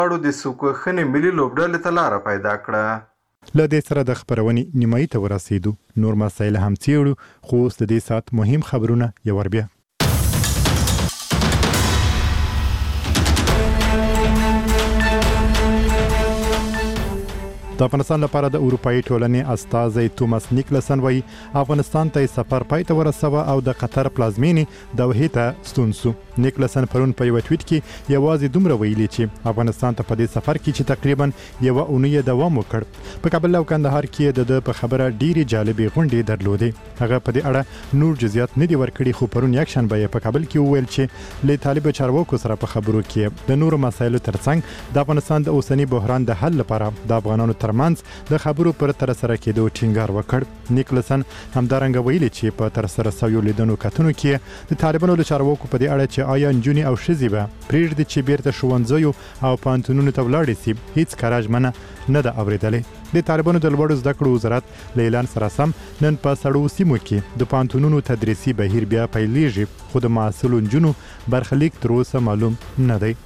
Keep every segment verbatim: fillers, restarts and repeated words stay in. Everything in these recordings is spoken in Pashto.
اړو د سوکوخنې ملي لوبډلې ته لاره پیدا کړه. له دې سره د خبرونې نیمایي ته ورسېدو. نور مسایل هم څېړو خو اوس د دې ساعت مهم خبرونه یو ور بیا. د افغانستان لپاره د اروپایي ټولنې استازی توماس نیکلسن وایي افغانستان ته سفر پای ته ورسوه او د قطر پلازمینې دوحې ته ستون سو. نیکلسن پرون په یو ټویټ کې یوازې دومره ویلي چې افغانستان ته په دې سفر کې چې تقریبا یو اونۍ دوام وکړ. په کابل او کندهار کې د په خبره ډېری جالبې غونډې درلودې. هغه په دې اړه نور جزئیات نه دي ورکړي خو پرون یک شنبه په کابل کې وویل چې له طالب چارواکو سره په خبرو کې د نورو مسایلو ترڅنګ د افغانستان د اوسنی بحران د حل لپاره د افغانانو منځ د خبرو پر تر سره کېدو ټینګار وکړ. نیکلسن همدارنګه ویلي چې په تر سره شویو لیدنو کتنو کې د طالبانو له چارواکو په دې اړه چې آیا نجونې او ښځې به پرېږدي چې بیرته ښوونځیو او پوهنتونونو ته ولاړې سي هیڅ کره ژمنه نه ده اورېدلې. د طالبانو د لوړو زده کړو وزارت له اعلان سره سم نن په سړو سیمو کې د پوهنتونونو تدریسي بهیر بیا پیلېږي خو د محصلو نجونو برخلیک تر اوسه معلوم نه دی.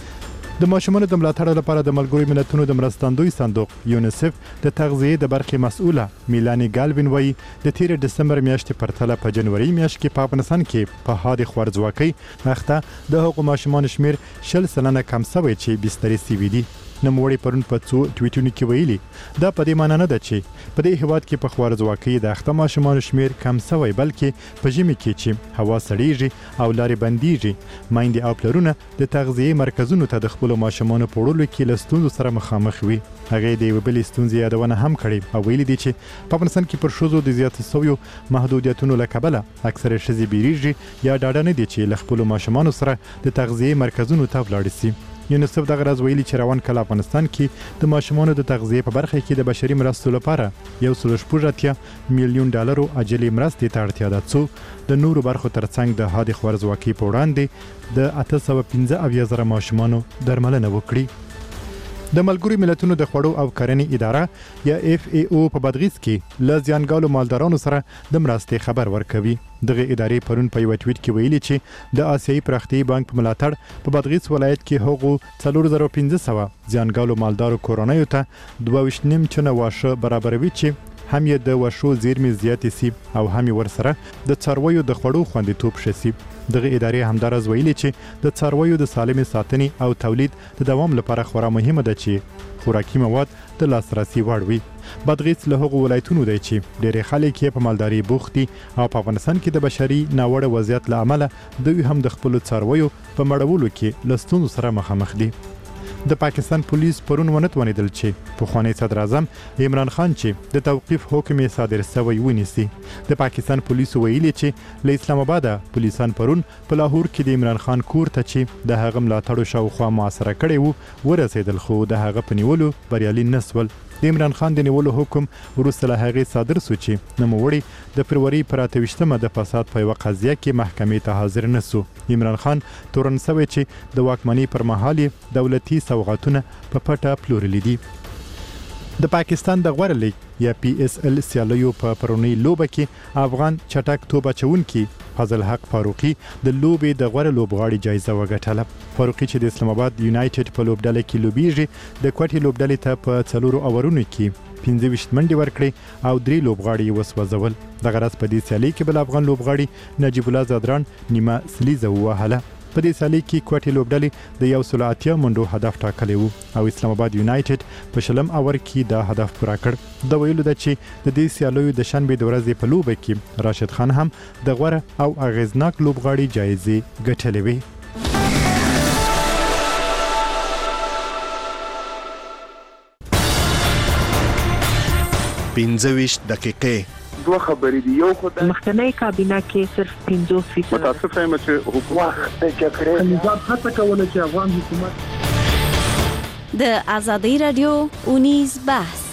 د ماشومانو د ملاتړ لپاره د ملګرو ملتونو د مرستندوی صندوق یونیسف د تغذیې د برخې مسؤله میلانی ګالوین وایي د تیر دسمبر میاشتې پرتله په جنوري میاشت کې په افغانستان کې په حاد خوارځواکۍ اخته د هغو ماشومانو شمیر شل سلنه کم شوی چې بسترې سوي دي. نوموړي پرون په څو ټویټونو کې ویلي دا په دې معنی نه ده چې په دې هیواد کې په خوارځواکۍ د اخته ماشومانو شمیر کم شوی بلکې په ژمي کې چې هوا سړیږي او لارې بندیږي میندې او پلرونه د تغذیې مرکزونو ته د خپلو ماشومانو په وړلو کې له ستونزو سره مخامخ وي. هغې د یوې بلې ستونزې یادونه هم کړې او ویلي دي چې په افغانستان کې پر ښځو د زیاتو شویو محدودیتونو له کبله اکثره ښځې بیریږي یا ډاډه نه دي چې له خپلو ماشومانو سره د تغذیې مرکزونو ته ولاړې سي. یونیسف دغه راز ویلي چې روان کال افغانستان کې د ماشومانو د تغذیې په برخه کې د بشري مرستو لپاره یو سل شپږ اتیا میلیون ډالرو عاجلې مرستې ته اړتیا ده څو د نورو برخو ترڅنګ د حاد خوارځواکۍ په وړاندې د اته سوه پنځه اویا زره ماشومانو درملنه وکړي. د ملګرو ملتونو د خوړو او کرنې اداره یا اف ای او په بادغیس کې له زیانګالو مالدارانو سره د مرستې خبر ورکوي. دغه ادارې پرون په یو ټویټ کې ویلي چې د آسیایي پراختیایي بانک په ملاتړ په بادغیس ولایت کې هغو څلور زره پنځه سوه زیانګالو مالدارو کورنیو ته دوه ویشت نیم چنه واښه برابروي چې هم یې د واښو زیرمې زیاتې سي او هم یې ورسره د څارویو د خوړو خوندیتوب ښه سي. دغه ادارې همداراز ویلي چې د څارویو د سالمې ساتنې او تولید د دوام لپاره خورا مهمه ده چې خوراکي مواد د لاسرسي وړ وي. بادغیس له هغو ولایتونو دی چې ډېری خلک یې په مالدارۍ بوخت دي او په افغانستان کې د بشري ناوړه وضعیت له امله دوی هم د خپلو څارویو په مړولو کې له ستونزو سره مخامخ دي. د پاکستان پولیس پرون ونه توانېدل چې پخوانی صدر اعظم عمران خان چې د توقیف حکم یې صادر شوی ونیسي. د پاکستان پولیسو ویلي چې له اسلام آباده پولیسان پرون په لاهور کې د عمران خان کور ته چې د هغه ملاتړو شاوخوا محاصره کړی وو ورسېدل خو د هغه په نیولو بریالي نه سول. د عمران خان د نیولو حکم وروسته له هغې صادر سو چې نوموړی د فروری پر اته ویشتمه د فساد په یوه قضیه کې محکمې ته حاضر نه سو. عمران خان تورن شوی چې د واکمنۍ پر مهال یې دولتي سوغاتونه په پټه پلورلي دي. د پاکستان د غوره لیګ یا پی اس ال سیالیو په پرونی لوبه کې افغان چټک توپ اچونکي فضل حق فاروقي د لوبې د غوره لوبغاړي جایزه وګټله. فاروقي چې د اسلام آباد یونایټډ په لوبډله کې لوبیږي د کوټې لوبډلې ته په څلورو اورونو کې پنځه ویشت منډې ورکړې او درې لوبغاړي یې وسوځول. دغه راز په دې سیالۍ کې بل افغان لوبغاړي نجیب الله زادران نیمه سلیزه ووهله. په دې سیالۍ کې کوټې لوبډلې د یو سل اتیا منډو هدف ټاکلی وو او اسلام آباد یونایټډ په شلم اور کې دا هدف پوره کړ. د ویلو ده چې د دې سیالیو د شنبې د ورځې په لوبه کې راشد خان هم د غوره او اغیزناک لوبغاړي جایزې ګټلې وې. پنځه ویشت دقیقې دوه خبرې دي. یو خدای مخکنی کابینه کې صرف پنځوس فیصد متاسف یم چې حکومت د جګړې نظام هڅه کوله چې افغان حکومت د ازادي رادیو اونیز بحث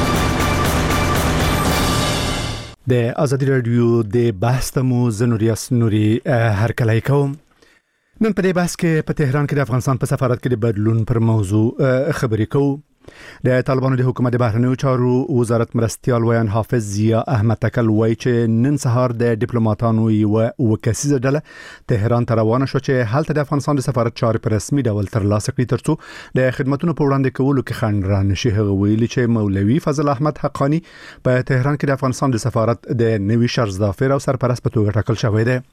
د ازادي رادیو د بحث تمو زنوریاس نوري هر کله کوم. نن په دې بحث کې په تهران کې د افغانستان په سفارت کې د بدلون پر موضوع خبرې کوو. د طالبانو د حکومت د بهرنیو چارو وزارت مرستیال ویان حافظ ضیا احمد تکل وایي چې نن سهار د ډیپلوماټانو یو وکسیزه ډله تهران ته روانه شو چې هلته د افغانستان د سفارت چارې په رسمي ډول ترلاسه کړي ترڅو د خدماتونو په وړاندې کولو کې خنډ را نشي. هغه ویلي چې مولوي فضل احمد حقانی په تهران کې د افغانستان د سفارت د نوي شرزدافر او سرپرست په توګه ټاکل شوی دی.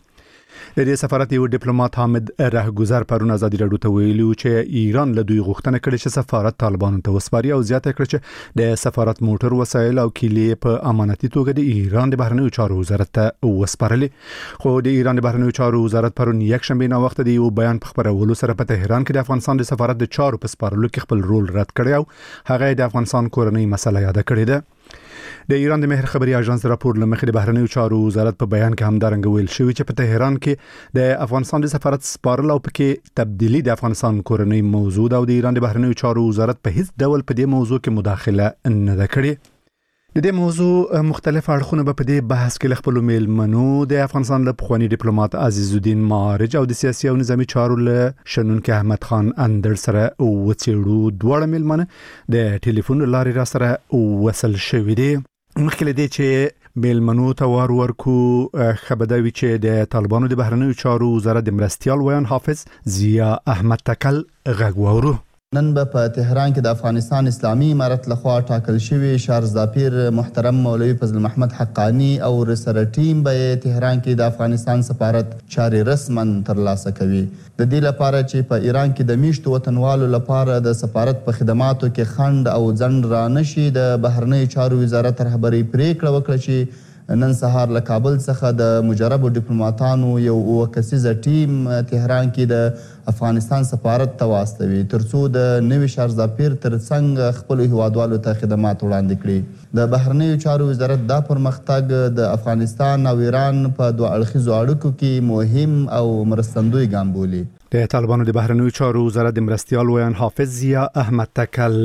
د دې سفارت یو ډیپلوماټ حامد رهګذر پرون ازادي راډیو ته ویلي چې ایران له دوی غوښتنه کړې چې سفارت طالبانو ته وسپاري او زیاته کړې چې د سفارت موټر وسایل او کیلې په امانتي توګه د ایران د بهرنیو چارو وزارت ته وسپارلې. خو د ایران د بهرنیو چارو وزارت پرون یک شنبه نه وخت د یو بیان په خبرولو سره په تهران کې د افغانستان د سفارت د چارو په سپارلو کې خپل رول رد کړی او هغه د افغانستان کورنۍ مسله یاد کړې ده. د ایران د مهر خبري اژانس راپور لمخې د بهرنیو چارو وزارت په بیان کې همدارنګه ویل شوی چې په تهران کې د افغانستان د سفارت سپارل او پکې تبدیلی د افغانستان کورنۍ موضوع او د ایران د بهرنیو چارو وزارت په هیڅ ډول په دې موضوع کې مداخله نه ده کړې. د دې موضوع مختلف اړخونه په دې بحث کې خپل میلمنو د افغانستان له پخوانی ډیپلوماټ عزیز الدین معارج او د سیاسي او نظامی چارو له شنونکو احمد خان اندر سره وڅېړو. دواړه میلمنه د ټلیفون لارې را سره وصل شوي دي. مخکې له دې چې میلمنو ته وار ورکو خبردوي چې د طالبانو د بهرنیو چارو وزارت د مرستیال ویان حافظ ضیا احمد تکل غږ واورو. نن به په تهران کې د افغانستان اسلامي امارت لخوا ټاکل شوی شارزدافیر محترم مولوي فضل محمد حقانی او سره ټیم به تهران کې د افغانستان سفارت چارې رسما ترلاسه کوي. د دې لپاره چې په ایران کې د میشتو وطنوالو لپاره د سفارت په خدماتو کې خنډ او ځنډ را نشي، د بهرنیو چارو وزارت رهبري پریکړه وکړه چې نن سهار له کابل څخه د مجربو ډیپلوماټانو یو اوه کسیزه ټیم تهران کې د افغانستان سفارت ته واستوي ترڅو د نوي شارزدافیر ترڅنګ خپلو هیوادوالو ته خدمات وړاندې کړي. د بهرنیو چارو وزارت دا پرمختګ د افغانستان او ایران په دوه اړخیزو اړیکو کې مهم او مرستندوی ګام بولي. د طالبانو د بهرنیو چارو وزارت د مرستیال ویان حافظ ضیا احمد تکل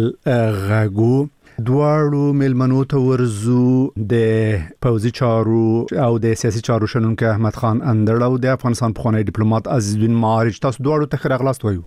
غږو. دواړو میلمنو ته ورزو د پوځي چارو او د سیاسي چارو شنونکو احمد خان اندړ او د افغانستان پخوانی ډیپلوماټ عزیز الدین معارج. تاسو دواړو ته ښه راغلاست وایو.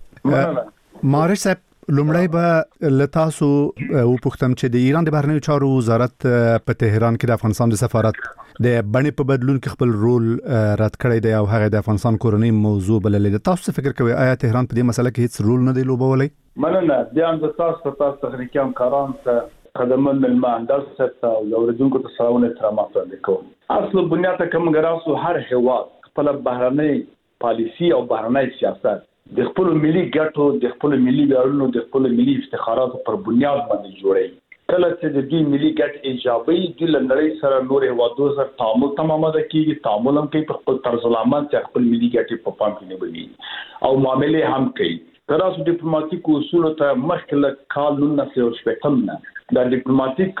معارج صاحب، لومړی به له تاسو وپوښتم چې د ایران د بهرنیو چارو وزارت په تهران کې د افغانستان د سفارت د بڼې په بدلون کې خپل رول رد کړی دی او هغه د افغانستان کورنۍ موضوع بللې ده. تاسو څه فکر کوئ؟ آیا تهران په دې مسله کې هیڅ رول نه دی لوبولی؟ مننه. بیا هم د تاسو په تاسو تخنیکي همکاران ته خدمت ملمان در ستا او اوریدونکو ته سلامونه احترامات وړاندې کوم. اصل بنیاد ته کوم ګراسو هر هیواد خپل بهرنۍ پالیسی او بهرنۍ سیاست د خپل ملي ګټو، د خپل ملي ویاړونو، د خپل ملي افتخاراتو پر بنیاد باندې جوړوي. کله چې د دې ملي ګټ ایجابي د لنډۍ سره نور هیوادو سره تعامل تمامه ده کیږي، تعامل هم کوي په خپل طرز العمل چې خپل ملي ګټې په پام کې نیولي او معاملې هم کوي. تراسو ډیپلوماټیک اصول ته مخکله کال نولس سوه شپږم نه د ډیپلوماټیک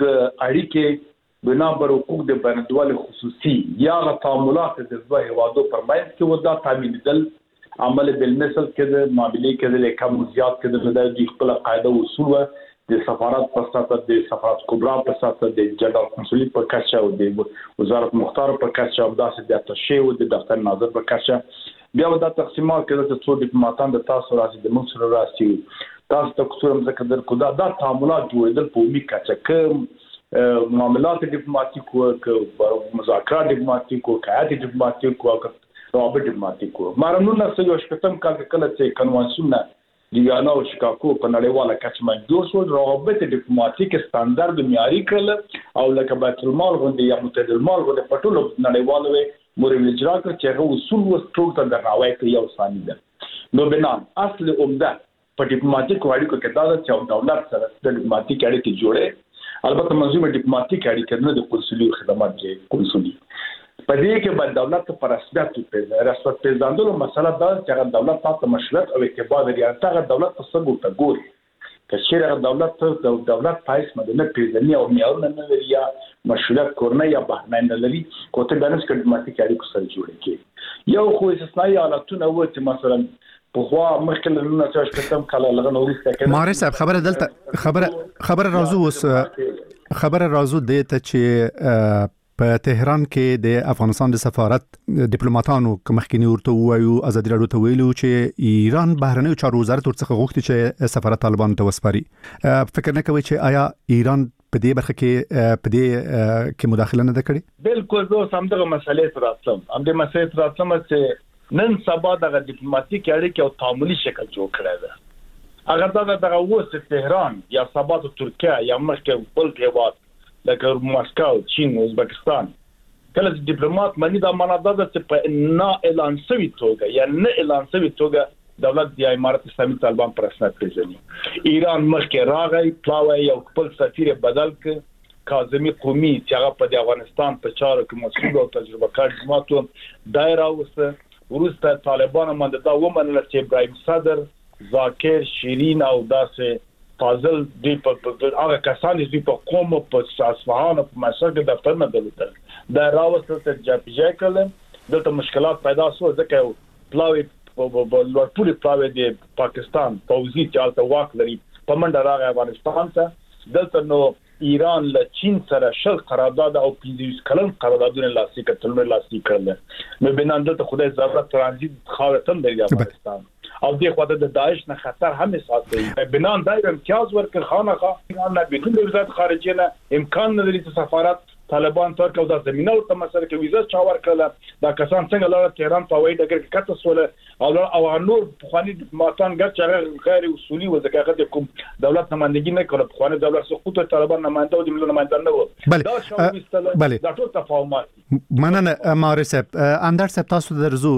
اړیکې بنا بر حقوق د بینالملل خصوصي یا تعاملات د دوه هیوادو پر منځ کې ودا تعمیدل عمل بالمثل کې د معاملې کې د کم زیات کې د خپل قاعده اصول و د سفارت په اساس د سفارت کبرا په اساس د جنرال کنسولي په کچه او د وزارت مختار په کچه او داسې د اتشه او د دفتر ناظر په کچه بیا دا تقسیمات کړه چې څو ډیپلوماټان د تاسو راځي د موږ سره راځي تاسو ته کوم څه در کو دا د تعاملات جوړېدل په می کچه کوم معاملات ډیپلوماټیک او مذاکرات ډیپلوماټیک او قیادت ډیپلوماټیک او روابط ډیپلوماټیک مارنو نه څه یو شپږم کال کله چې کنوانسیون دیانا او شیکاګو په نړیواله کچه باندې جوړ شو، روابط ډیپلوماټیک ستاندرد معیاري کړل او لکه بیت المال غونډې یا متحده المال غونډې په ټولو نړیوالو موري اجرا کړ چې هغه اصول وسترو ته درناوی کوي او ثاني ده. نو بنا اصل عمده په ډیپلوماټیک اړیکو کې دا چې دولت سره د ډیپلوماټیک اړیکې جوړې، البته منظومه ډیپلوماټیک اړیکې نه د کنسولي خدمات کې کنسولي په دې کې باید دولت پر رسمیت په رسمیت پیژندلو مسله دا چې هغه دولت تاسو مشروعیت او اعتبار لري، هغه دولت په څنګه ته ګوري چې شیره دولت ته دولت پایس مدنه پیژني او معیارونه نه لري یا مشروعیت کورنۍ یا بهرنۍ نه لري، کوته دانش ډیپلوماټیک اړیکو سره جوړ کړي. یو خو استثنایی حالتونه و چې مثلا په خوا مخکې له نو چې شپږم کال لغه نو وروسته ماري صاحب خبره دلته خبره خبره راځو اوس خبره راځو د ته چې په تهران کې د افغانستان د سفارت ډیپلوماټانو کومخکینی ورته وایو ازادي راډیو ته ویلو چې ایران بهرنیو چارو وزارت ورڅخه غوښتي چې سفارت طالبان ته وسپاري. فکر نه کوي چې آیا ایران په دې برخه کې په دې کې مداخله نه کړې؟ بالکل زه سم دغه مسلې تر راتلم هم دې مسلې تر راتلم چې نن سبا دغه ډیپلوماټیک اړیکې او تعاملي شکل جوړ کړی دی. اگر دا دغه وسه تهران یا سبا ته ترکیه یا مخکې بل هیواد لکه مسکو، چین، ازبکستان کله چې ډیپلوماټ مانی دا معنا ده چې په نه اعلان شوی توګه یا نه اعلان شوی توګه دولت د امارات اسلامي طالبان پر اساس پیژني. ایران مخکې راغی پلاوی یو خپل سفیر بدل ک کاظمی قومي چې هغه په افغانستان په چارو کې مسؤل او تجربه کار جماعتو دایره وسه ورسته طالبان باندې دا ومنل چې ابراهیم صدر، ذاکر، شیرین او داسې فاضل دی په هغه کسان چې په قوم په اصفهان او په مشهد د دفتر نه دلته دا راوستل چې جاپیجه کړل دلته مشکلات پیدا شو ځکه پلاوی په لوړپوړي پلاوی د پاکستان پوځي چالت واک لري په منډه راغی افغانستان ته دلته نو ایران له چین سره شل قرارداد او پنځه کلن قراردادونه لاسلیک کړل لاسلیک کړل نو بنان دلته خدای ضرورت ترانزیت خاورتن لري افغانستان او دې خواته د داعش نه خطر هم احساس کوي. بنان دایره امتیاز ورکړ خانه ایران نه بدون وزارت خارجه نه امکان نه لري چې سفارت طالبان تر کو د زمينه او تمسره کې ویزه چا ورکړه دا کسان څنګه لاړ تهران په وای دغه کې کته سول او او نور بخواني ماتان ګټ غیر اصولي و ځکه د کوم دولت نمائندګي نه کړ بخواني دولت سقوط طالبان نمائنده او د ملي نمائنده نه و دا شاو بله دا ټول تفاهمات. مننه مارسب اندر سب تاسو درزو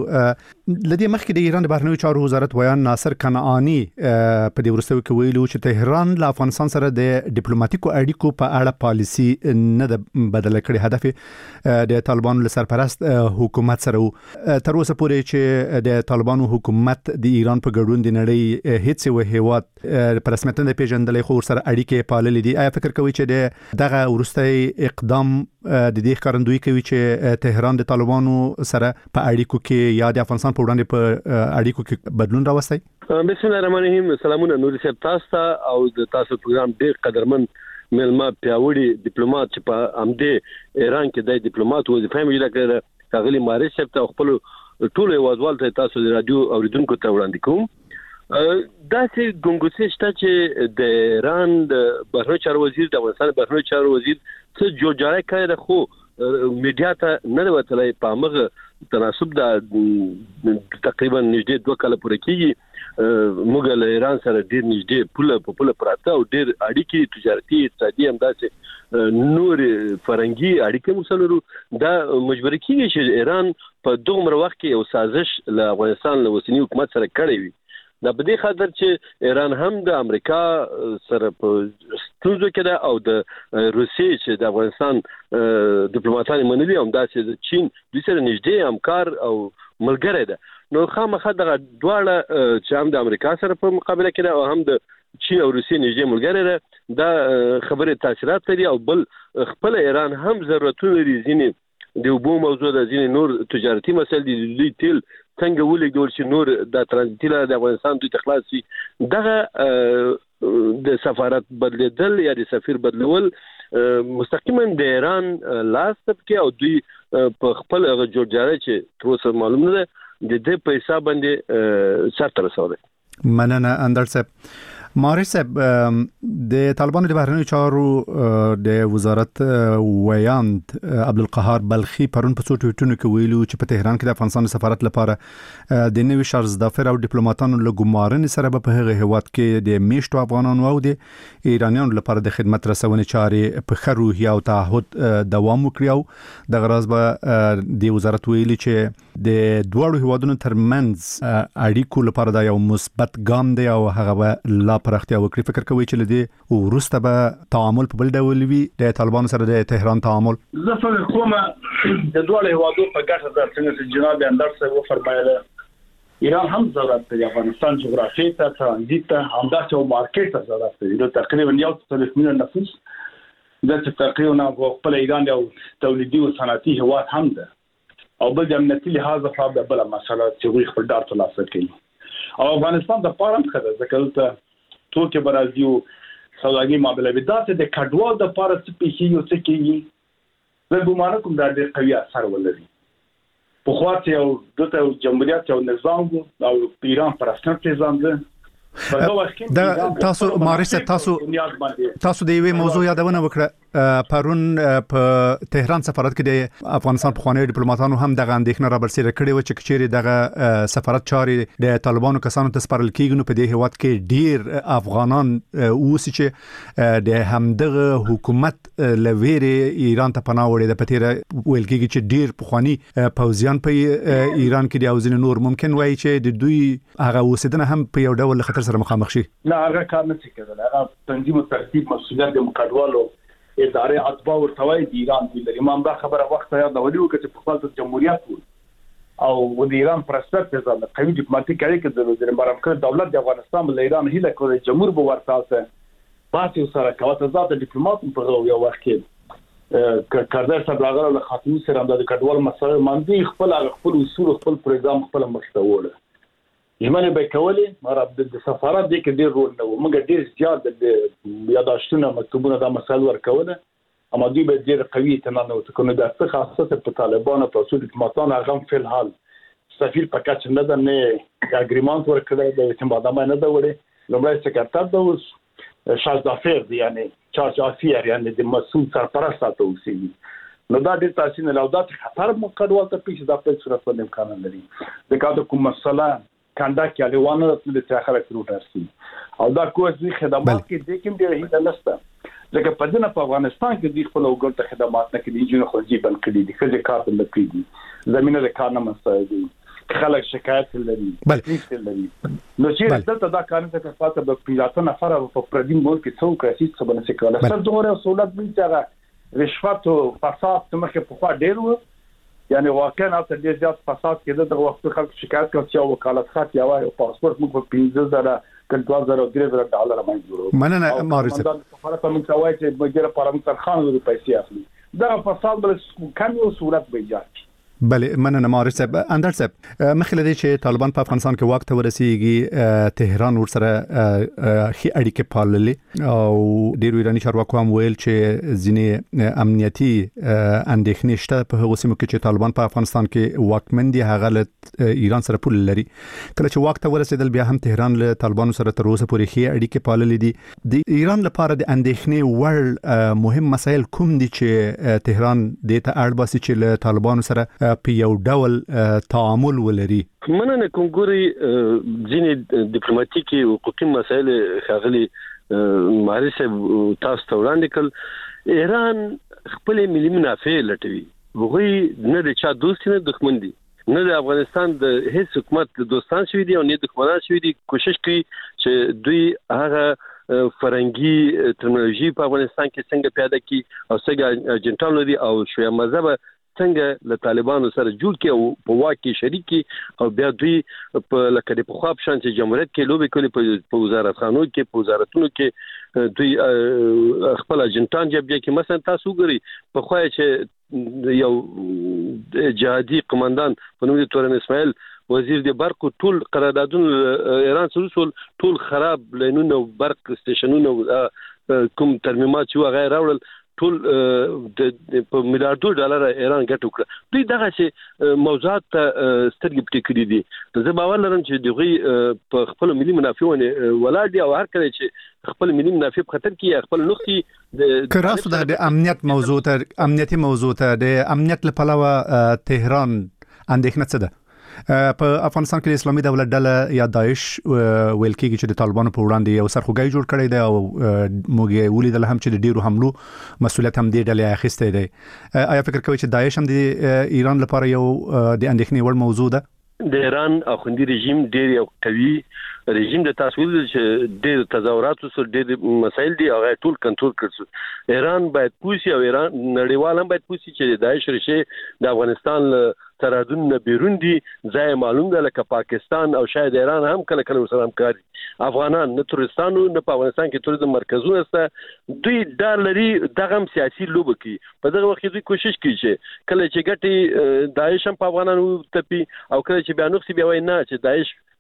لدی مخکې د ایران د بهرنیو چارو وزارت ویان ناصر کنعانی په دې ورستو کې ویلو چې تهران له افغانستان سره د ډیپلوماټیکو اړیکو په اړه پالیسی نه د بدل کړي هدف د طالبانو له سرپرست حکومت سره تر اوسه پورې چې د طالبانو حکومت د ایران په ګډون د نړۍ هیڅ یو هیواد په رسمیت نه پیژندلې خو سره اړیکې پاللې دي. آیا فکر کوي چې دغه ورستي اقدام د دې ښکارندویي کوي چې تهران د طالبانو سره په اړیکو کې یا د افغانستان په وړاندې په اړیکو کې بدلون راوستي؟ بسم الله الرحمن الرحیم. سلامونه نور صاحب تاسو او د تاسو پروګرام ډیر قدرمن ملما پیاوړي ډیپلوماټ چې په امده ایران کې د ډیپلوماټ وظیفه مې لکه کاغلی مارش صاحب ته خپل ټول وازوال ته تاسو د رادیو اوریدونکو ته وړاندې کوم. دا چې ګونګوسي شته چې د ایران د بهرنیو چارو وزیر د افغانستان بهرنیو چارو وزیر څه جوړجاړی کړی خو میډیا ته نه وتلای په هغه تناسب د تقریبا نږدې دوه کال پورې کېږي موږ له ایران سره ډیر نږدې پوله په پوله پراته او ډیر اړیکې تجارتي اقتصادي هم داسې نور فرنګي اړیکې مسلرو دا مجبور کیږي چې ایران په دومره وخت کې یو سازش له افغانستان له اوسنی حکومت سره کړی وي. دا په دې خاطر چې ایران هم د امریکا سره په ستونزو کې ده او د روسیې چې د افغانستان ډیپلوماټان منلي هم داسې د چین د سره نږدې همکار او ملګری ده. نو خامخا دغه دواړه چې هم د امریکا سره په مقابله کې ده او هم د چین او روسیې نږدې ملګری ده دا خبره تاثیرات لري او بل خپل ایران هم ضرورتونه لري ځینې د اوبو موضوع د ځینې نور تجارتي مسایل دي د تیل څنګه ولګول چې نور د ترانزیت لپاره د افغانستان د تخلاص شي دغه د سفارت بدلیدل یا د سفیر بدلول مستقیما د ایران لاس کې او دوی په خپل هغه جوړجاړی چې تر اوسه معلوم نه ده د دې په حساب باندې سره رسول. مننه اندر صاحب. مارش صاحب د طالبانو د بهرنیو چارو د وزارت ویاند عبدالقهار بلخي پرون په څو ټویټونو کې ویلو چې په تهران کې د افغانستان سفارت لپاره د نوي شارزدافر او ډیپلوماټانو له ګمارنې سره په هغه هیواد کې د میشتو افغانانو او د ایرانیانو لپاره د خدمت رسونې چارې په ښه روحیه او تعهد دوام وکړي او د غرض به د وزارت ویلي چې د دوړو هیوادونو ترمنځ اړیکو لپاره دا یو مثبت ګام دی او هغه به لا پراختیا وکړي. فکر کوي چې لدی ورسته به تعامل په بل ډول وي د طالبانو سره د تهران تعامل؟ زه فکر کوم د دوه هیوادو په ګټه ده چې جناب اندر صاحب وفرمایله ایران هم ضرورت لري افغانستان جغرافیې ته ترانزیت ته همداسې او مارکیټ ته ضرورت لري. د تقریبا یو څلوېښت میلیون نفوس د تقریبا خپل ایران یو تولیدي او صنعتي هیواد هم ده او بل د امنیتي لحاظ څخه بل مسله چې وي خپل ډار ترلاسه کوي او افغانستان د پاره هم خده ځکه ته توکي برازیو سوداګي معاملې به داسې د کډوال د پاره څه پیښي یو څه کیږي زه ګومان کوم دا ډېر قوي اثر ولري. پخوا چې یو دلته جمهوریت یو نظام و او ایران پرسنټ نظام دی. دا تاسو مارس تاسو تاسو د یوې موضوع یادونه وکړه پرون په تهران سفارت کې د افغانستان پخوانی ډیپلوماټانو هم دغه اندېښنه را برسېره کړې و چې چیرې دغه سفارت چارې د طالبانو کسانو ته سپارل کېږي نو په دې هیواد کې ډیر افغانان اوس چې د همدغه حکومت لویرې ایران ته پناه وړي د پتیره ویل کېږي چې ډیر پخوانی پوځیان په ایران کې د اوزین نور ممکن وایي چې د دوی هغه اوسیدنه هم په یو ډول خطر سره مخامخ شي. نه هغه کار نه کېدل. هغه تنظیم او ترتیب مسؤلیت د مقدوالو ادارې اتباع ورتوي د ایران د امام دا خبره وخت یاد ولې وکړي چې په خپل جمهوریت او د ایران پرسپټ ځل قوي ډیپلوماټیک اړیکې د وزیر مرکز دولت د افغانستان له ایران هیله کوي جمهور به ورتاسه پاتې سره کوي ذات ډیپلوماټ په یو وخت کې کاردار صاحب راغله له خاطر سره د کډوال مسله باندې خپل خپل اصول خپل پروګرام خپل مخته وړه. یمنه به کولی مراد د سفارت د کې ډیر رول نه و. موږ ډیر زیات د یاداشتونه مکتوبونه د مسایل ورکوله اما دوی به ډیر قوي تنانه وکړي د څه خاصه په طالبانو په اصول ډیپلوماټانو هغه په الحال سفیر پکاچ نه ده نه اګریمنت ورکړی د اعتماد نه ده وړي لومړی سکرټر د اوس شاز دافیر دی یعنی چارج افیر یعنی د مسؤل سرپرست ته اوسېږي. نو دا ډیر تاسو نه لاودات خطر مقدوال ته پیښ د په صورت باندې امکان لري. د کاده کوم مسله کنده کې اړوانه د تاخره کروټرسي او دا کوزي خدمات کې د کوم ډیر هیڅ نشته. ځکه په دنه په افغانستان کې د خپل وګړو خدمات نه کې دي چې خو ځي بن کړي دي چې کار نه کوي زمينه د کار نه مسایل دي خلک شکایت لري هیڅ لري. نو چې دلته دا کار نه کوي فاته د پیراتو نفر په پردین مول کې څو کسي څه باندې څه کوله سر دوره سہولت به چې رشوت او فساد تمخه په خوا ډیر و یعنی واقعا اته ډیر زیات فساد کېده د وخت خلک شکایت کوي چې وکالت خاط یا وای پاسپورت موږ په پنځه زره کډوال زره درې زره ډالر باندې جوړو مننه مارس دا سفارت موږ ته وایي چې موږ لپاره موږ خان د پیسې اخلي دا فساد بل کم یو صورت به ایجاد بله مننه مارس صاحب. اندر صاحب مخکې لدی چې طالبان په افغانستان کې واک ته ورسیږي تهران ورسره خي اړیکې پاللې او ډیرو ایرانی چارواکو هم ویل چې ځینې امنیتي اندېښنې شته په هغو سیمو کې چې طالبان په افغانستان کې واکمن دي هغه له ایران سره پول لري. کله چې واک ته ورسېدل بیا هم تهران له طالبانو سره تر اوسه پورې خي اړیکې پاللې دي. د ایران لپاره د اندېښنې وړ مهم مسایل کوم دي چې تهران د ته اړ باسي چې له طالبانو سره په یو ډول تعامل ولري؟ مننه کوم ګوري ځینې ډیپلوماټیکي حقوقي مسایل خاغلي مارس تاسو ته وړاندې کړل. ایران خپل ملي منافع لټوي. هغوی نه د چا دوست نه دښمن دي نه د افغانستان د هیڅ حکومت د دوستان شوی دي او نه د دښمنان شوی دي. کوشش کوي چې دوی هغه فرنګي ټرمینالوژي په افغانستان کې څنګه پیدا کړي او څنګه اجنټان لري او شویا مذهب څنګه له طالبانو سره جوړ کې او په واکي شریکي او بیا دوی په لکه د پخواب شان چې جمهوریت کې لوبي کوي په وزارت خانو کې په وزارتونو کې دوی خپل اجنټان جبجه کې مثلا تاسو ګوري په خو چې یو جهادي قومندان په نوم تورن اسماعیل وزیر د برق ټول قراردادونه ایران سره ټول خراب لینونه برق سټیشنونه کوم ترمیمات چې غیر راوړل ټول په میلیارډو ډالر ایران ګټ وکړه. دوی دغه چې موضوعات سترګې پټې کړې دي. زه باور لرم چې دوی په خپل ملي منافعونه ولاړ دي او هر کله چې خپل ملي منافع په خطر کې خپل نوختي د کراسو د امنیت موضوع ته امنیتي موضوع ته د امنیت لپاره تهران اندېښنه څه ده؟ په افغانستان کې د اسلامي دولت ډله یا داعش ویل کېږي چې د طالبانو په وړاندې یو سرخوږی جوړ کړی دی او موږ ولیدل هم چې د ډیرو حملو مسؤلیت هم دې ډلې اخیستی دی. آیا فکر کوئ چې داعش هم د ایران لپاره یو د اندېښنې وړ موضوع ده؟ د ایران اخوندي رژیم ډیر یو قوي رژیم د تاسو چې ډیر تظاهرات او ډیر مسایل دي هغه ټول کنټرول کړي. ایران باید پوسی او ایران نړیوال هم باید پوسی چې داعش ریشه د افغانستان سرحدونو نه بیرون دي ځای معلوم ده لکه پاکستان او شاید ایران هم کله کله سره همکاري. افغانان نه ترستانو نه په افغانستان کې توریزم مرکزونه سته. دوی دا لري دغه سیاسي لوبه کوي. په دغه وخت دوی کوشش کوي چې کله چې ګټي داعش هم په افغانانو تپي او کله چې بیا نو بیا وای نه چې داعش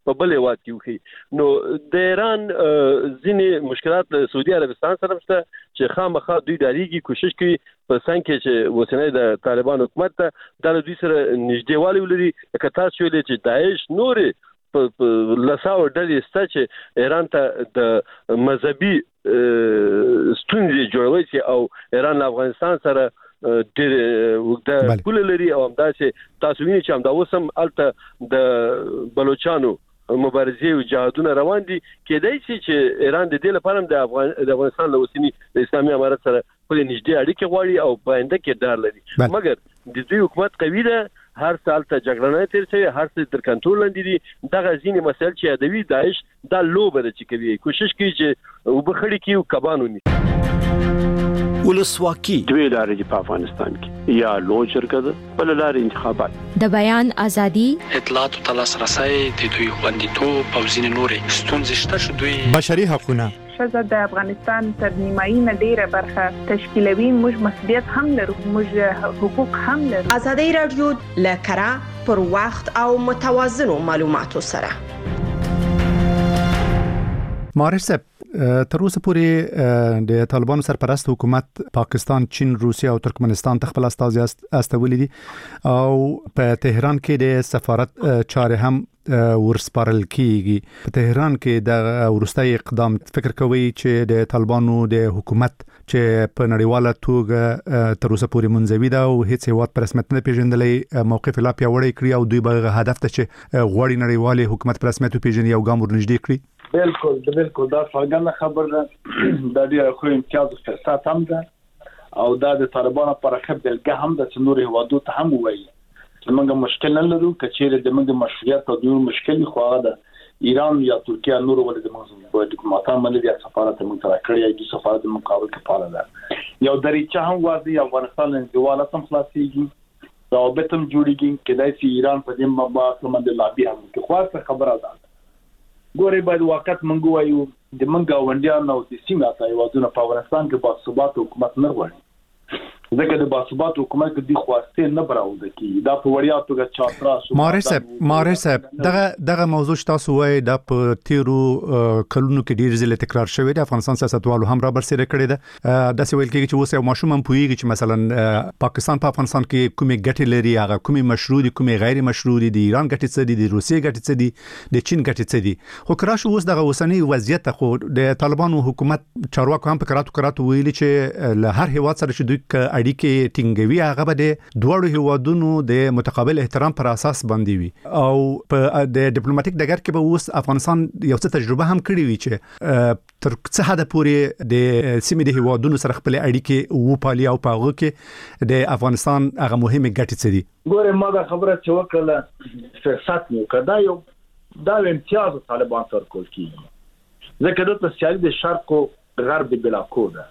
په بل هیواد کې وکړي. نو د ایران ځینې مشکلات له سعودي عربستان سره شته چې خامخا دوی داریږي کوشش کوي په څنګه کې چې اوسنۍ د طالبان حکومت ته د دوی سره نږدېوالی ولري. لکه تاسو ویلي چې داعش نورې په لساو ډلې شته چې ایران ته د مذهبي ستونزې جوړوي چې او ایران له افغانستان سره ډېر وګړه پوله لري او همداسې تاسو وینئ چې همدا اوس هم هلته د بلوچانو مبارزې او جهادونه روان دي. کېدای شي چې ایران د دې لپاره د افغان د افغانستان له اوسني د اسلامي امارت سره په نږدې اړیکې غواړي او په آینده کې ډار لري. مګر د دوی حکومت قوي ده، هر څه هلته جګړه نه تیر شوی، هر څه تر کنټرول لاندې دي. دغه ځینې مسایل چې یادوي داعش دا لوبه ده چې کوي، کوشش کوي چې وبخړي کې او کبان ونیسي. ولسواکي دوی لارې دي په افغانستان کې، یا لوی جرګه ده بل لارې انتخابات. د بیان ازادي، اطلاعات او لاسرسي د دوی خوندیتوب او ځینې نورې ستونزې شته چې دوی بشري حقوقونه ښځه د افغانستان تر نیمایي نه ډیره برخه تشکیلوي. موږ مسؤلیت هم لرو، موږ حقوق هم لرو. ازادي رادیو لکرا پر وخت او متوازنو معلوماتو سره. مارش صاحب، تر اوسه پورې د طالبانو سرپرست حکومت پاکستان، چین، روسیه او ترکمنستان ته خپل استازي استولي دي او په تهران کې د سفارت چارې هم ورسپارل کیږي. په تهران کې د ورستۍ اقدام فکر کوي چې د طالبانو د حکومت چې په نړیواله توګه تر اوسه پورې منځوي ده او هیڅ هیواد په رسمیت نه پیژندلې، موقف لا پیاوړی کړی او دوی به هدف ته چې غوړي نړیوالې حکومت په رسمیت پیژني او ګام ورنږدې کړي. بالکل د بالکل دا څنګه خبر ده. د دې خو امتیاز فرصت هم ده او دا د طالبانو پر خپ دلګه هم د نور هوادو ته هم وایي چې موږ مشکل نه لرو، کچېره د موږ مشروعیت او د مشکل خو هغه ده ایران یا ترکیه نور ولې د موږ په ډیپلوماټان باندې د سفارت موږ تر کړی دی، سفارت مقابل کې پاله ده یو دریچه هم واردی افغانستان له دیواله سم خلاصيږي، ضوابط هم جوړیږي. کله چې ایران په دې مباحث باندې لابي هم کې خاصه خبره ده. ګورې باید وخت منګو وایو د منګا وندیان او د سیمه ته یوازونه په افغانستان کې با ثبات حکومت نه غواړي، ځکه د با ثبات حکومت کې د خواسته نه براوده کی دا په وړیا توګه چاترا شو. مارش صاحب مارش صاحب دغه دغه موضوع تاسو وایي د په تیرو کلونو کې ډیر ځله تکرار شوی د افغانستان سیاستوالو هم را برسېره کړی ده. د څه ویل کېږي چې اوس یو ماشوم هم پوهیږي چې مثلا پاکستان په افغانستان کې کومې ګټې لري، هغه کومې مشروع دي، کومې غیر مشروع دي، د ایران ګټې څه دي، د روسیې ګټې څه دي، د چین ګټې څه دي. خو کراش اوس دغه اوسنی وضعیت خو د طالبانو حکومت چارواکو هم په کراتو کراتو ویلي چې له هر هیواد سره چې دوی اړیکې ټینګوي هغه به د دوړو هیوادونو د متقابل احترام پر اساس باندې وي او په د ډیپلوماټیک ډګر کې به اوس افغانستان یو څه تجربه هم کړې وي چې تر څه حد پورې د سیمې د هیوادونو سره خپل اړیکې و پالي او په هغه کې د افغانستان هغه مهمه ګټې څه دي. ګوره ما دا خبره چې وکړه فرصت مو کدا یو دا امتیاز طالبان سره کول کیږي، ځکه د سیالي د شرق او غرب بلا کوده.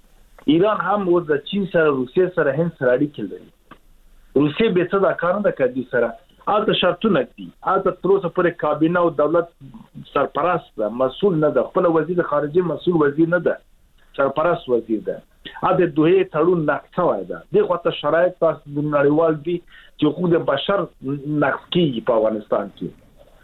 ایران هم و د چین سره، روسیه سره، هند سره اړیکې لري. روسیه به څه دا کار نه کوي سره اته شرطونه دي، اته تر اوسه پورې کابینه او دولت سرپرست مسؤل نه ده، خپل وزیر خارجه مسؤل وزیر نه ده، سرپرست وزیر ده. اته دوه تړون نقص وای ده. دغه ته شرایط تاسو د نړیوال دي چې حقوق بشر نقص کیږي په افغانستان کې.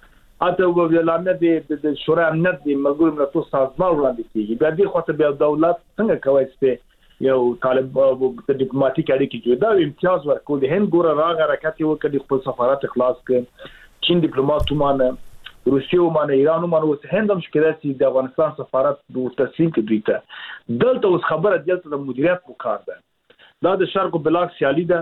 اته ویلانه د شورا امنیت د ملګرو ملتونو سازمان وړاندې کیږي. بیا دغه ته بیا دولت څنګه کوي چې یو طالب د ډیپلوماټیک اړیکې جوړ دا امتیاز ورکول. هند ګوره راغ حرکت یو کړي خپل سفارت خلاص کړ، چین ډیپلوماټ مانه، روسیه مانه، ایران مانه، اوس هند هم شکایت چې د افغانستان سفارت د تسلیم کړي ته دلته اوس خبره دلته د مدیریت وکړ ده. دا د شرق بلاک سیالي ده،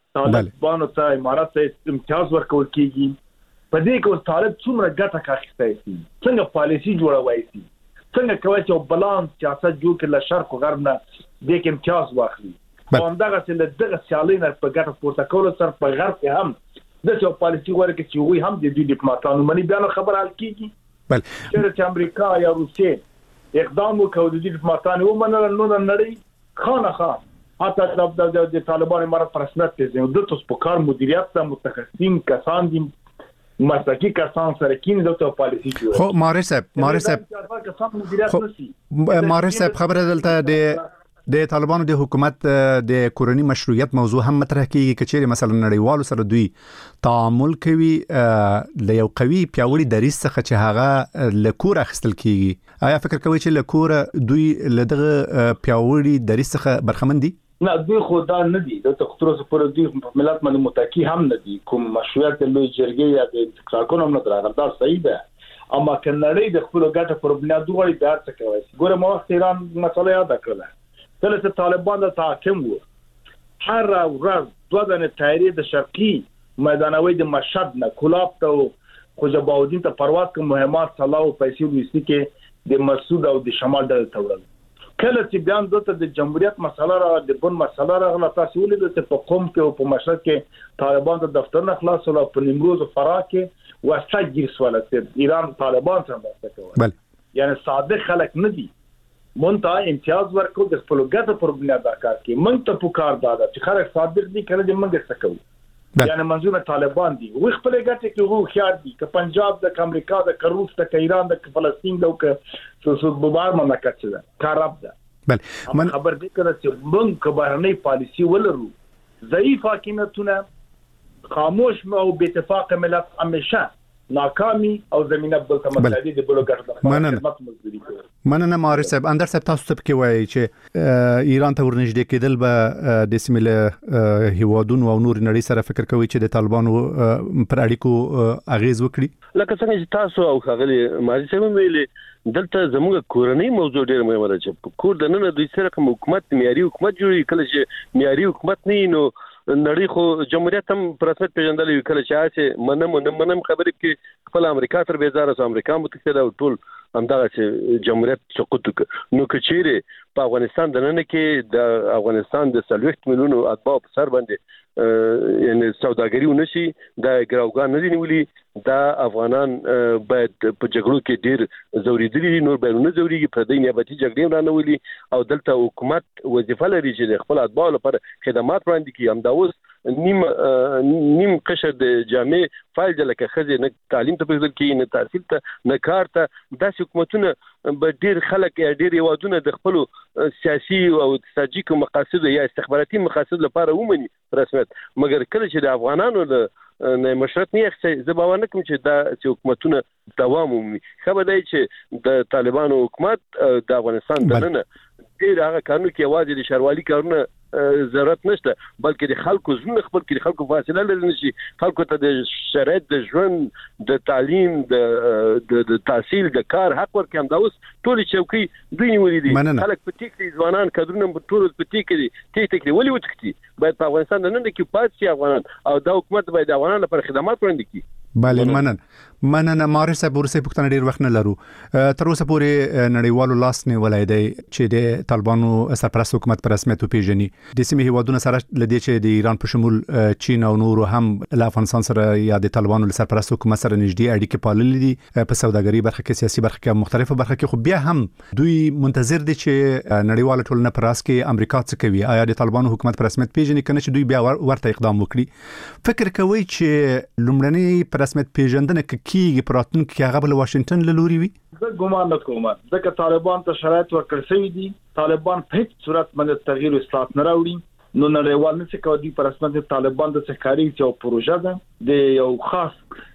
طالبانو ته امارات ته امتیاز ورکول کیږي. په دې کې اوس طالب څومره ګټه اخیستی شي، څنګه پالیسي جوړوي شي، څنګه کوي چې بالانس سیاست جوړ کړي له شرق او غرب نه د کې امتیاز واخلي. هم دغه څه له دغه سیالي نه په ګټه پورته کول سره په غرب کې هم د څو پالیسي ورکړي چې وي هم د دوی ډیپلوماټانو منی بیان خبر حل کیږي. بل چې امریکا یا روسیه اقدام وکړي د ډیپلوماټانو ومنل نو د نړۍ خانه خان حتی د طالبانو مراد پر رسمیت ته د تاسو په کار مدیریت ته متخصصین کسان دي، مسلکی کسان سره کین دغه پالیسي جوړه. خو مارش صاحب مارش صاحب مارش صاحب خبره دلته د د طالبانو د حکومت د کورنی مشروعیت موضوع هم مطرح کیږي چې چیرې مثلا نړیوالو سره دوی تعامل کوي ل یو قوي پیاوړي دریځ څخه چې هغه له کور اخیستل کیږي. آیا فکر کوئ چې له کور دوی له دغه پیاوړي دریځ څخه برخمن دي؟ نه، دوی خو دا نه دي د تخصص پر دوی ملت باندې متکی هم نه دي. کوم مشروعیت لوی جرګې یا د استقرار هم نه دراغله، دا صحیح ده. اما کنړی د خپل ګټه پر بنیاد دوی بیا څه کوي. ګوره ما ایران مسله یاد کړله، کله چې طالبان د تحکم وو هر ورځ دوه دنه تایری د شرقي میدانوي د مشهد نه کولاب ته خوجه باودین ته پرواز کوم مهمات صلاح پیسې وېستي کې د مسعود او د شمال ډول تورل. کله چې بیان دوته د جمهوریت مسله را د بن مسله را غلا تاسو ولید چې په قوم کې او په مشهد کې طالبان د دفتر نه خلاص او په نیمروز او فراه کې وسجل سوالات ایران طالبان سره مرسته کوي. بل یعنی صادق خلک نه دي. مونږ امتیاز ورکو د خپل ګټه پر بنیاد کار کوي. مونږ ته پکار دادا چې خلک صادق دي کله چې مونږ څه کوو. یعنی منظور طالبان دي وي خپل ګټه کې وو خيار دي ک پنجاب د امریکا د روس د ایران د فلسطین د څو بوبار مملکت ده خراب ده. بل من خبر دې کړه چې مونږ کبرنی پالیسی ولرو ضعیف حکومتونه خاموش او بے اتفاق ملت همیشه ناکامي او زمينه بل ته مساعدي د بلو ګټه خدمت مزدوري کوي. مننه ماري صاحب. اندر صاحب تاسو ته کې وایي چې ایران ته ورنږدې کېدل به د سیمه هیوادونو او نور نړۍ سره فکر کوي چې د طالبانو پر اړیکو اغیز وکړي. لکه څنګه چې تاسو او خغلی ماري صاحب ویلي دلته زموږ کورنۍ موضوع ډېر مهمه ده چې کور د نن دوی سره کوم حکومت معیاري حکومت جوړي. کله چې معیاري حکومت نه نو نړۍ خو جمهوریت هم پر رسمیت پیژندل وی. کله چې آسه منم منم خبرې کې خپل امریکا تر بیزاره سو امریکا متحده او ټول همدغه چې جمهوریت سقوط نو کچېره په افغانستان د نن کې د افغانستان د څلوېښت میلیونو اتباع په سر باندې یعنی سوداګري ونشي د ګراوګان نه دی نیولي. دا افغانان باید په جګړو کې ډیر زوریدلي دي، نور به نه زوريږي. په دې نیابتي جګړې رانه ولي او دلته حکومت وظیفه لري چې د خپل اتباع لپاره خدمات وړاندې کړي. هم دا اوس نیم نیم قشر د جامع فایل د لکه خزه نه تعلیم ته پېژل کې نه تحصیل ته نه کار ته داسې حکومتونه به ډیر خلک یا ډیر یوادونه د خپل سیاسي او اقتصادي مقاصد یا استخباراتي مقاصد لپاره ومني رسمیت. مګر کله چې د افغانانو له نه مشرت نه اخته زباور نه کوم چې دا چې حکومتونه دوام ومني. خبر دی چې د طالبانو حکومت د افغانستان د نن ډیر هغه قانون کې आवाज د شروالي کارونه ضرورت نشته، بلکې د خلکو زونه خپل کې خلکو فاصله لري نشي. خلکو ته د شرایط د ژوند د تعلیم د د تحصیل د کار حق ورکړم. دا اوس ټول چوکي دوی نیولې دي. خلک په ټیک دي ځوانان کډرونه په ټول په ټیک دي ټیک ټیک ولې وتکتي. باید په افغانستان د نن کې پاتې افغانان او د حکومت باید افغانان لپاره خدمات وړاندې کړي. بله منن مننه ماري صاحب. ورسې پښتنه ډیر وخت نه لرو. تر اوسه پورې نړیوالو لاس نه ولای دی چې د طالبانو سرپرست حکومت پر رسمیت پیژني. د سیمې هیوادونو سره لدې چې د ایران په شمول چین او نورو هم له افغانستان سره یا د طالبانو سرپرست حکومت سره نږدې اړیکې پاللې دي په سوداګري برخه کې، سیاسي برخه کې، مختلفه برخه کې. خو بیا هم دوی منتظر دي چې نړیواله ټولنه پر راس کې امریکا څه کوي. آیا د طالبانو حکومت پر رسمیت پیژني کنه چې دوی بیا ورته اقدام وکړي؟ فکر کوي چې لومړنی پر رسمیت پیژندنه کیږي پراتون کې هغه بل واشنگټن له لوري وي؟ زه ګومان نه کوم ځکه طالبان ته شرایط ورکړل شوی دي. طالبان په هیڅ صورت باندې تغییر او اصلاحات نه راوړي. نو نړیوال نه څه کوي پر رسمیت طالبان د څخاري یو پروژه ده د یو خاص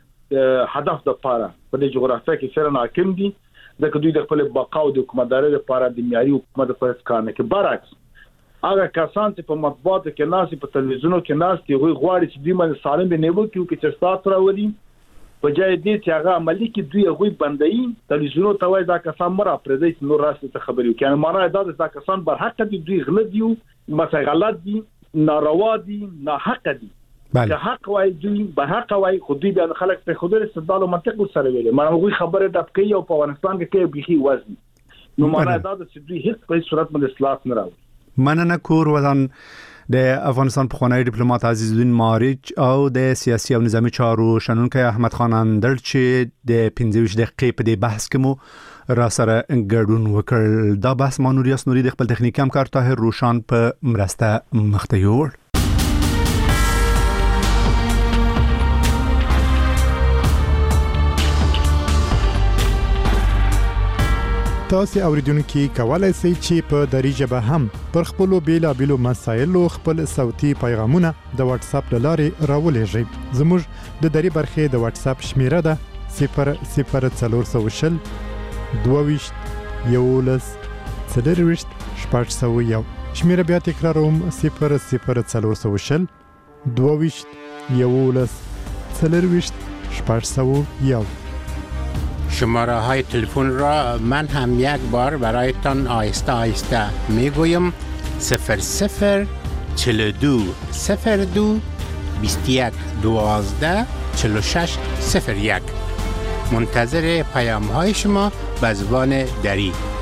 هدف لپاره په دې جغرافیه کې سره حاکم دي. ځکه دوی د خپل بقا او د حکومتداري لپاره د معیاري حکومت لپاره کار نه کوي. برعکس هغه کسان چې په مطبوعاتو کې ناس په تلویزیونو کې ناس دي غوي غواړي چې دوی باندې سالم به نیول کیو کې چې تاسو راوړي په ځای دې چې هغه عملی کې دوی غوي بندي تلویزیونو ته وایي دا کسان مرا پرېدې نور راسته ته خبري کوي. یعنی معنا دا دا کسان بر حق دي دوی غلط دي مثلا غلط دي ناروا دي نه حق دي. که حق وای دوی به حق وای خو دوی بیان خلک په خوده استدلال او منطق سره ویلي. معنا غوي خبره د کوي او په افغانستان کې کې بيخي وزن. نو معنا دا چې دوی هیڅ په صورت باندې اصلاح نه راوړي. مننه کور ودان د افغانستان پخوانی ډیپلوماټ عزیز الدین مارچ او د سیاسي او نظامی چارو شنونکو احمد خان اندړ چې د پنځه ویشت دقیقې په دې بحث کې مو را سره ګډون وکړ. دا بحث ما نوریاس نوري د خپل تخنیکي همکار طاهر روشان په مرسته مخته یوړ. تاسو اوریدونکو کولای شئ چې په دری ژبه هم پر خپل بیلابیلو مسایلو خپل صوتي پیغامونه د واتس اپ لارې راولېږئ. زموږ د دری برخې د واتس اپ شمیره ده صفر صفر څلور سوه شل دوه ویشت یولس څلرویشت شپږ سوه یو. شمیره بیا تکراروم صفر صفر څلور سوه شل دوه ویشت یولس څلرویشت شپږ سوه یو. شماره های تلفن را من هم یک بار برایتان آهسته آهسته میگویم: صفر صفر چهل و دو صفر دو بیست و یک دوازده چهل و شش صفر یک. منتظر پیام های شما به زبان دری.